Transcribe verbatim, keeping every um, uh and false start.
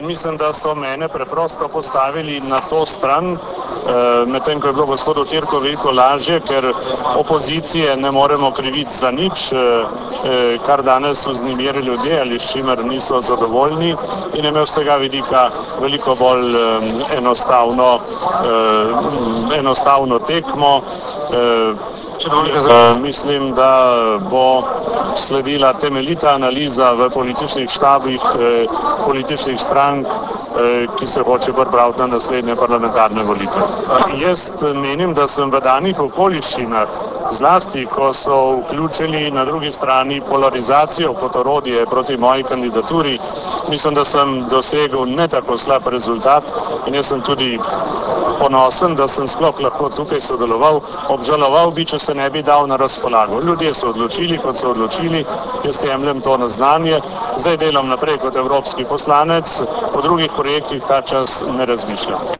Mislim, da so mene preprosto postavili na to stran, medtem ko je bilo gospodu Türku veliko lažje, ker opozicije ne moremo kriviti za nič, kar danes vznemiri ljudje ali s čimer niso zadovoljni, in je imel z tega vidika veliko bolj enostavno, enostavno tekmo. Mislim, da bo sledila temeljita analiza v političnih štabih političnih strank, ki se hoče pripraviti na naslednje parlamentarne volitve. Jaz menim, da sem v danih okoliščinah, zlasti ko so vključili na drugi strani polarizacijo kot orodje proti moji kandidaturi, mislim, da sem dosegel ne tako slab rezultat in jaz sem tudi ponosen, da sem sploh lahko tukaj sodeloval. Obžaloval bi, če se ne bi dal na razpolago. Ljudje so odločili, kot so odločili, jaz jemljem to na znanje, zdaj delam naprej kot evropski poslanec, o drugih projektih ta čas ne razmišljam.